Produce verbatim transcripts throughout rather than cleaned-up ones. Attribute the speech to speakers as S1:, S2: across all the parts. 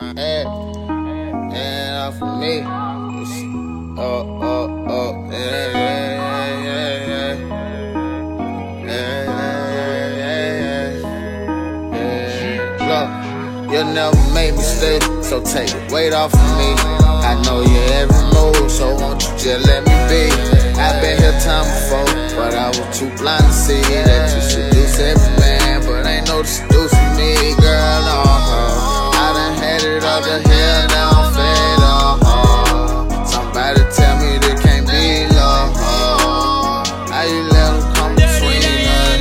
S1: Hey, and off of me. Oh, oh, oh, yeah, yeah, yeah, yeah, yeah, yeah, yeah, yeah, yeah. Look, you never made me stay, so take the weight off of me. I know your every move, so won't you just let me be? I've been here time before, but I was too blind to see that you seduce every man, but ain't no seducing me, girl, no. I done had it up the hill, now I'm fed up. Somebody tell me there can't be love. How you let them come between us?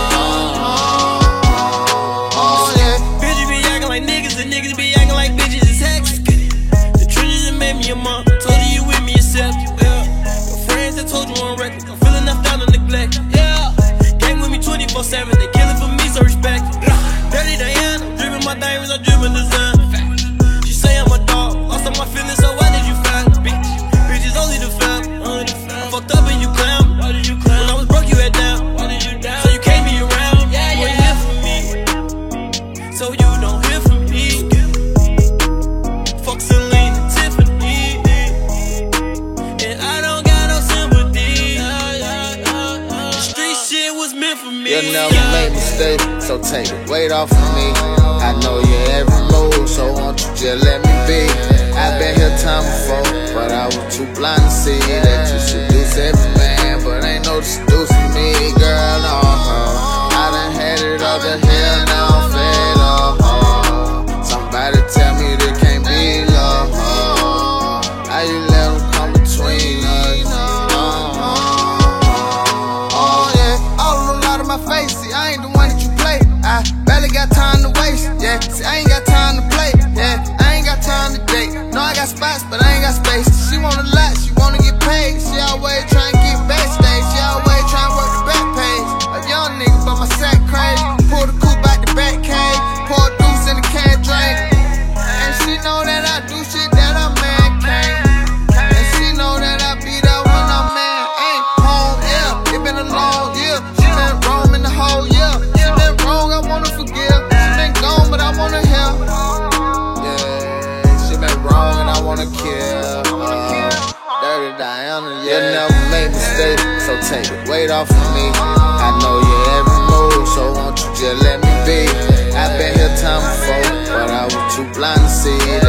S2: Oh yeah, bitches be acting like niggas, and niggas be acting like bitches is hacks. The trenches that made me a mom, told you you with me, accept you. Yeah, your friends that told you on record, I'm feeling left out and neglect. Yeah, gang with me twenty-four seven, they killing for me, so respect. Dirty Diana, dripping my diamonds, I'm dripping design. She say I'm a dog, lost all my feelings, so why did you find me? Bitch, bitches only the fam. I fucked up and you clown. Why did you clown? When I was broke, you had down. Why did you down? So you can't be around. Yeah, yeah. Well, you hear from me, so you don't hear from me. Fuck Celine and Tiffany, and I don't got no sympathy. The street shit was meant for me.
S1: You never made me stay, so take the weight off of me. I know your every move, so won't you just let me be? I've been here time before, but I was too blind to see that you seduce every man, but ain't no seducing me, girl, no. I done had it up the hill, now I'm fed up. Somebody tell me there can't be love. How you let them come between us?
S3: Oh yeah, all on the lot of my face. See, I ain't the one that you play. I barely got time to waste. Yeah, see, I ain't got time to play. Yeah, I ain't got time to date. No, I got spots, but I ain't got space. She want a lot, she wanna get paid. She always trying to get backstage. She always trying to work the back page. A young nigga, but my sack crazy. Pull the coupe out the back cage. Pour a deuce in the can drink. And she know that I do shit that a man can't. And she know that I be there when a man ain't home. Yeah, it been a long year. She been roaming the whole year. She been wrong, I wanna forgive. She been gone, but I wanna help.
S1: Yeah, she been wrong and I wanna kill her. Dirty Diana, yeah. You never made me stay, so take the weight off of me. I know your every move, so won't you just let me be? I've been here time before, but I was too blind to see